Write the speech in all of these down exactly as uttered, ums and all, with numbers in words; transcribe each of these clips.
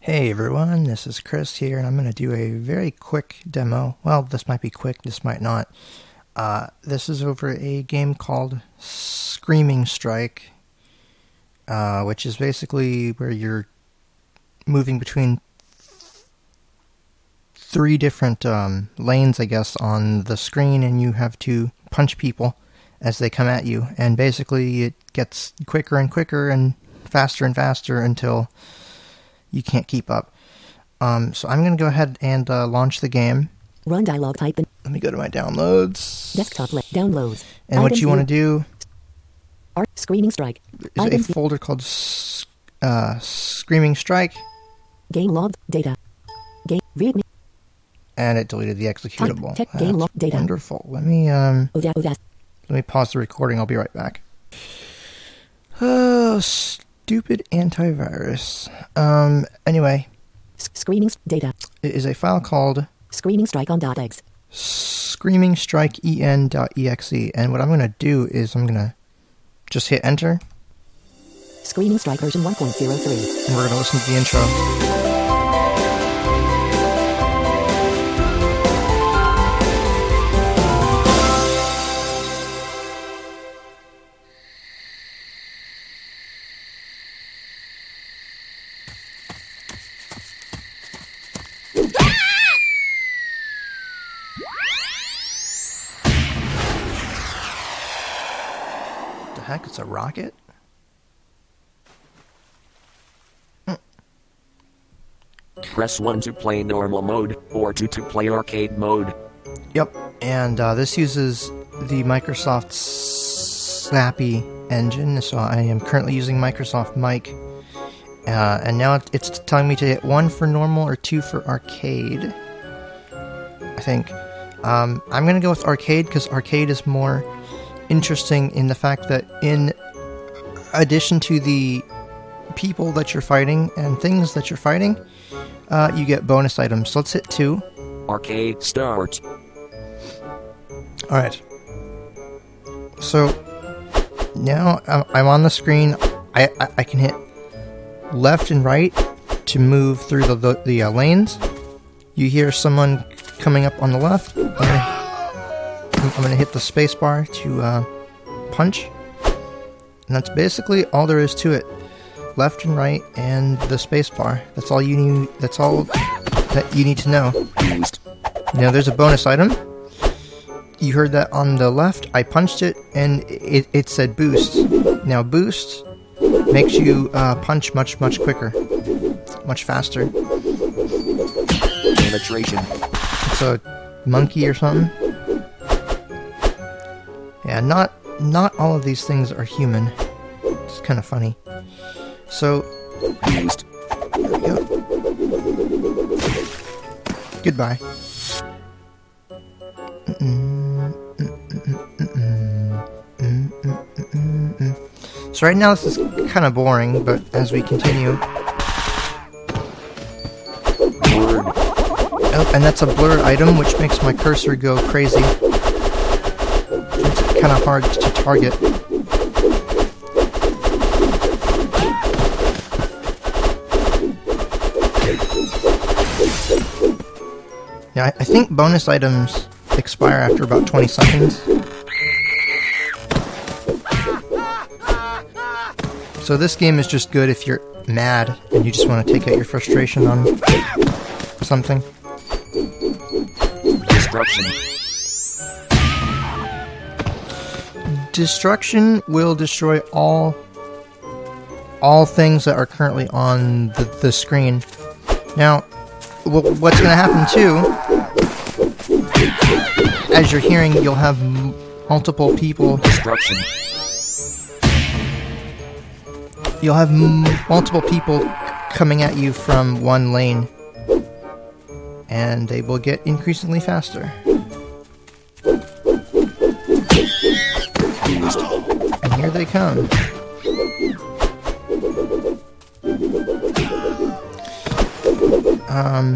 Hey everyone, this is Chris here, and I'm going to do a very quick demo. Well, this might be quick, this might not. Uh, this is over a game called Screaming Strike, uh, which is basically where you're moving between three different um, lanes, I guess, on the screen, and you have to punch people as they come at you. And basically it gets quicker and quicker and faster and faster until you can't keep up. Um, so I'm going to go ahead and uh, launch the game. Run dialog type in. Let me go to my downloads. Desktop list. Downloads. And Items what you want to do Art. Screaming Strike. is Items a folder called uh, Screaming Strike. Game logged. Data. Game. Read me. And it deleted the executable. Type, tech, game log, That's data. wonderful. Let me um, Oda, Oda. let me pause the recording. I'll be right back. Oh, stupid antivirus. Um, anyway, S- Screaming s- data. it is a file called Screaming Strike on dot exe. screaming strike e n dot e x e, and what I'm going to do is I'm going to just hit enter, Screaming Strike version one point oh three. and we're going to listen to the intro. The heck, it's a rocket? Press one to play normal mode, or two to play arcade mode. Yep, and uh, this uses the Microsoft Snappy engine, so I am currently using Microsoft Mic. Uh, and now it- it's telling me to hit one for normal or two for arcade, I think. Um, I'm going to go with arcade because arcade is more interesting in the fact that in addition to the people that you're fighting and things that you're fighting, uh, you get bonus items. So let's hit two. Arcade start. Alright. So now I'm I'm on the screen. I, I, I can hit left and right to move through the, the, the uh, lanes. You hear someone coming up on the left. I'm gonna, I'm gonna hit the space bar to uh, punch. And that's basically all there is to it. Left and right and the space bar. That's all you need. That's all that you need to know. Used. Now there's a bonus item. You heard that on the left. I punched it and it, it said boost. Now boost makes you uh, punch much, much quicker. Much faster. Penetration. It's a monkey or something. Yeah, not not all of these things are human. It's kind of funny. So, Used. there we go. Goodbye. So right now this is kind of boring, but as we continue... Word. Oh, and that's a blurred item, which makes my cursor go crazy. Makes it kind of hard to target. Now, I I think bonus items expire after about twenty seconds. So this game is just good if you're mad and you just want to take out your frustration on something. Destruction. Destruction will destroy all all things that are currently on the, the screen. Now, w- what's going to happen too, as you're hearing, you'll have m- multiple people. Destruction. You'll have m- multiple people coming at you from one lane, and they will get increasingly faster. Used. And here they come. Um.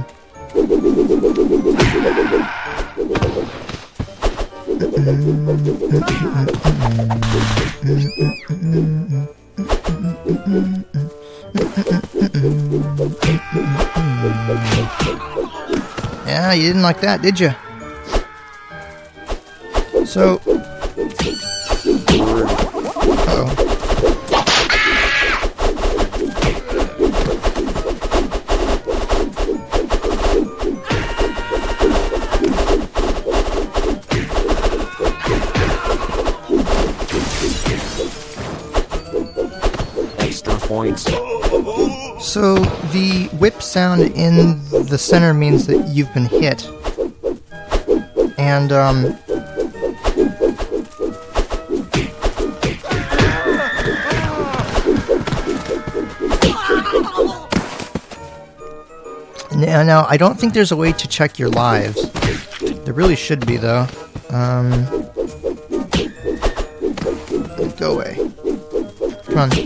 Yeah, you didn't like that, did you? So... Uh-oh. Points. So the whip sound in the center means that you've been hit, and um, now, now I don't think there's a way to check your lives. There really should be, though. Um, go away. Come on.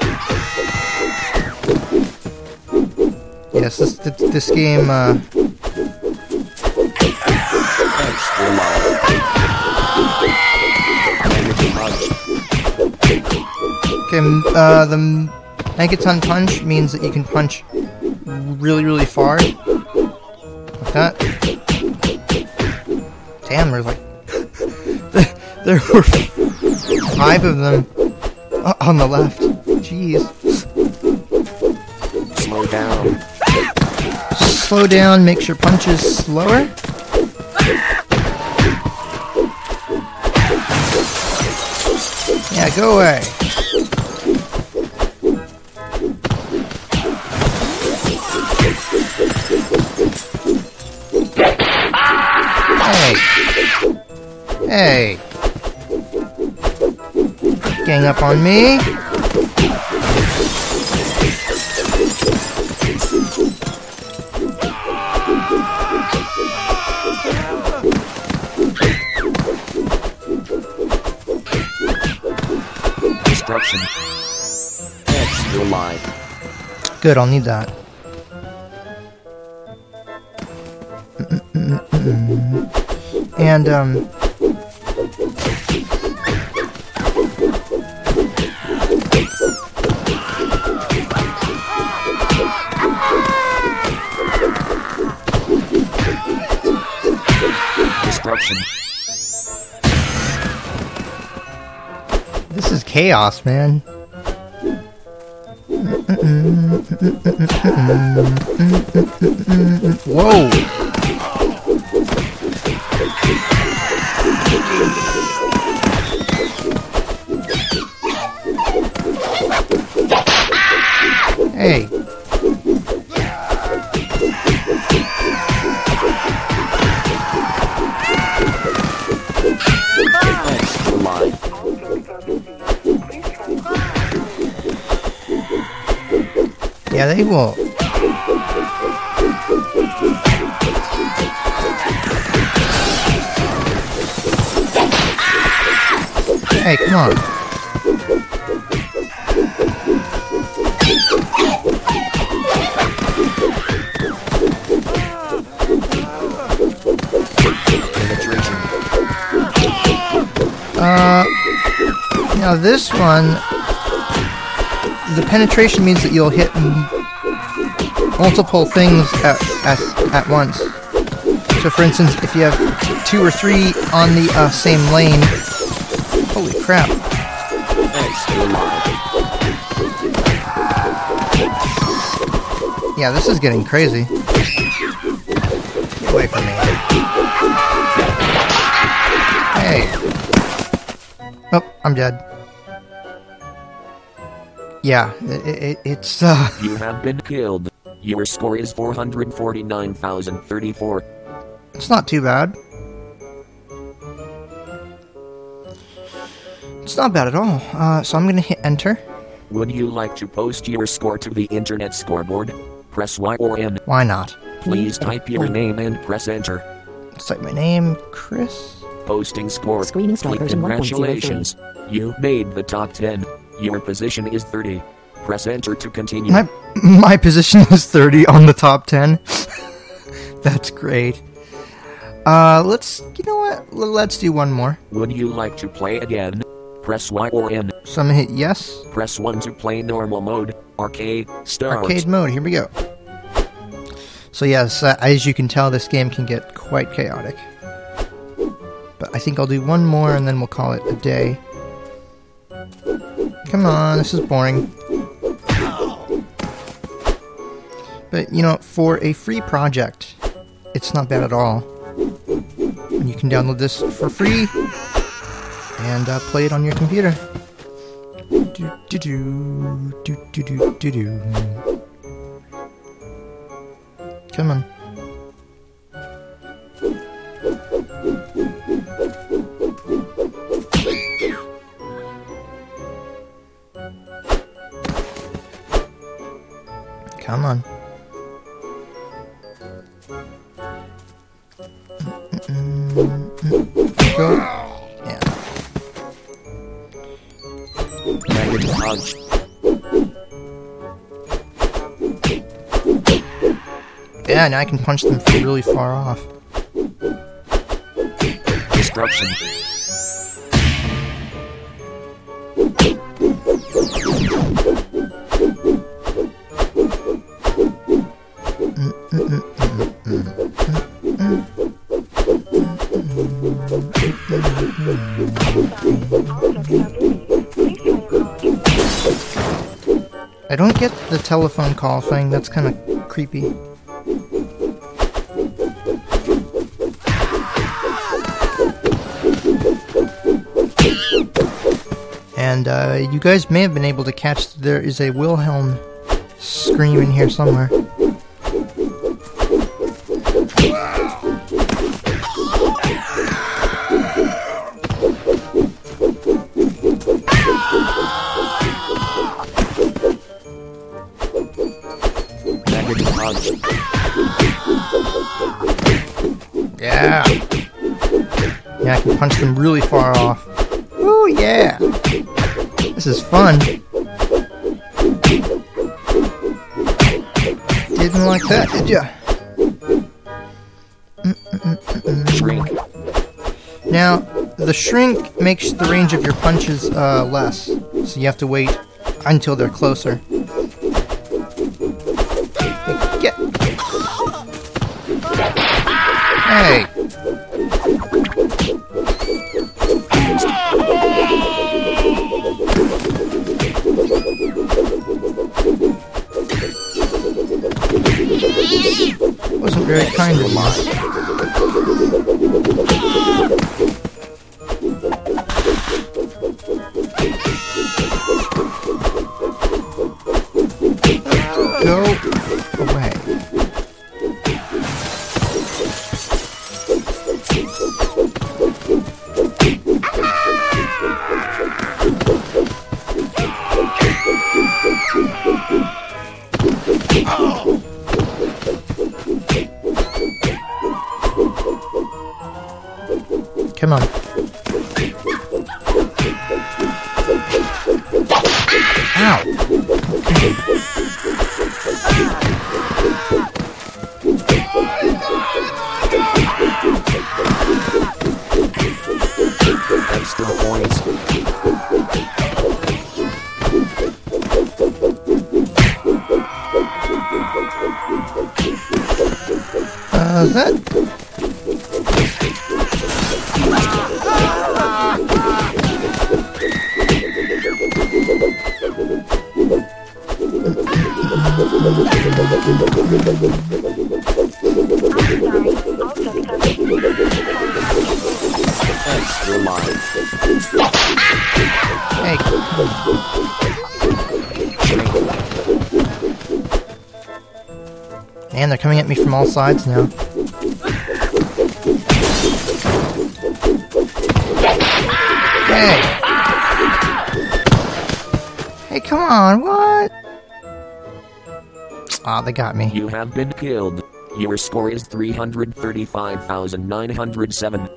Yes, this this game. Uh... Okay, uh, the Megaton Punch means that you can punch really, really far. Like that. Damn, there's like there were five of them on the left. Jeez. Slow down. Slow down makes your punches slower. Yeah, go away. Hey. Hey. Gang up on me. Destruction. X, you're live. Good, I'll need that. And, um... Destruction. This is chaos, man. Whoa! Hey. Yeah, they will. Hey, come on. Uh, now this one, the penetration means that you'll hit multiple things at, at, at once. So for instance, if you have two or three on the uh, same lane, holy crap. Yeah, this is getting crazy. Get away from me. Hey. Oh, I'm dead. Yeah, it, it, it's, uh... You have been killed. Your score is four hundred forty-nine thousand thirty-four. It's not too bad. It's not bad at all. Uh, so I'm gonna hit enter. Would you like to post your score to the internet scoreboard? Press Y or N. Why not? Please type your name and press enter. Let's type my name, Chris. Posting score. Screening Strike version one point zero three. Congratulations. You made the top ten. Your position is thirty. Press enter to continue. My my position is thirty on the top ten. That's great. Uh, let's, you know what? L- let's do one more. Would you like to play again? Press Y or N. So I'm gonna hit yes. Press one to play normal mode. Arcade, start. Arcade mode, here we go. So yes, uh, as you can tell, this game can get quite chaotic. But I think I'll do one more and then we'll call it a day. Come on, this is boring. But, you know, for a free project, it's not bad at all. And you can download this for free and uh, play it on your computer. Do do do do do do do do. Come on. Come on. Go. Yeah. Negative punch. Yeah, now I can punch them from really far off. Destruction. I don't get the telephone call thing, that's kind of creepy. And uh, you guys may have been able to catch there is a Wilhelm scream in here somewhere. Yeah. Yeah, I can punch them really far off. Ooh, yeah. This is fun. Didn't like that, did ya? Shrink. Now, the shrink makes the range of your punches uh, less, so you have to wait until they're closer. Get. Hey. Wasn't very kind of me. Go away. Come on. Ow! Extra points. Uh, is that? Extra life. Hey. Man, they're coming at me from all sides now. Hey! Hey, come on, what? Ah, oh, they got me. You have been killed. Your score is three hundred thirty-five thousand nine hundred seven.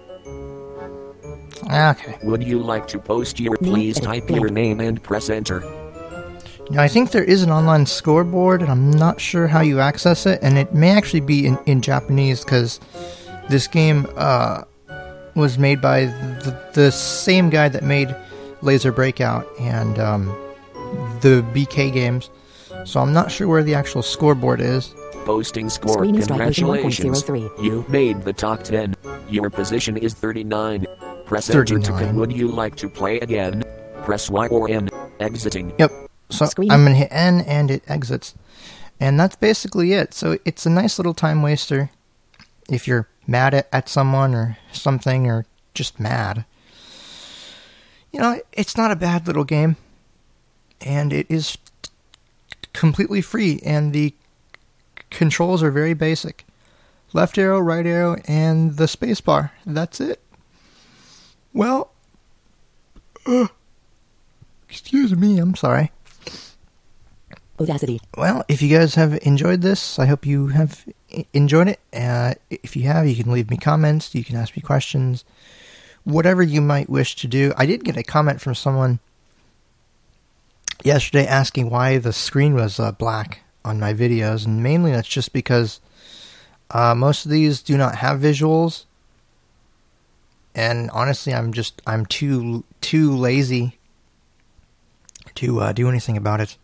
Okay. Would you like to post your... Please type your name and press enter. Now, I think there is an online scoreboard, and I'm not sure how you access it, and it may actually be in, in Japanese, because this game uh, was made by the, the same guy that made Laser Breakout and um, the B K games. So I'm not sure where the actual scoreboard is. Posting score. Screening strike version Congratulations. one point zero three. You made the top ten. Your position is thirty-nine. Press enter to thirty-nine. con. Would you like to play again? Press Y or N. Exiting. Yep. So Screen- I'm going to hit N and it exits. And that's basically it. So it's a nice little time waster if you're mad at, at someone or something, or just mad. You know, it's not a bad little game. And it is completely free. And the controls are very basic. Left arrow, right arrow, and the space bar. That's it. Well, uh, excuse me, I'm sorry. Audacity. Well, if you guys have enjoyed this, I hope you have e- enjoyed it. Uh, if you have, you can leave me comments, you can ask me questions, whatever you might wish to do. I did get a comment from someone yesterday asking why the screen was uh, black on my videos, and mainly that's just because uh, most of these do not have visuals, and honestly, I'm just I'm too too lazy to uh, do anything about it.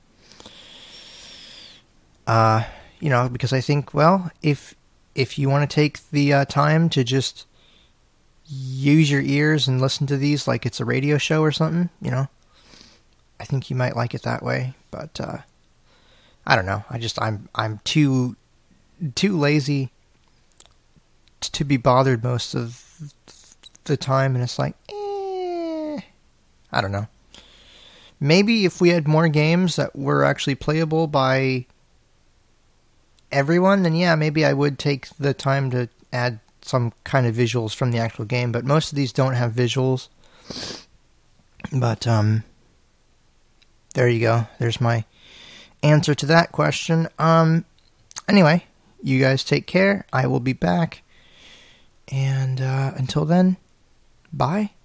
Uh, you know, because I think, well, if if you want to take the uh, time to just use your ears and listen to these like it's a radio show or something, you know, I think you might like it that way. But uh, I don't know. I just I'm I'm too too lazy t- to be bothered most of the time, and it's like, eh, I don't know. Maybe if we had more games that were actually playable by everyone, then yeah, maybe I would take the time to add some kind of visuals from the actual game, but most of these don't have visuals. But, um, there you go. There's my answer to that question. Um, anyway, you guys take care. I will be back. And, uh, until then, bye.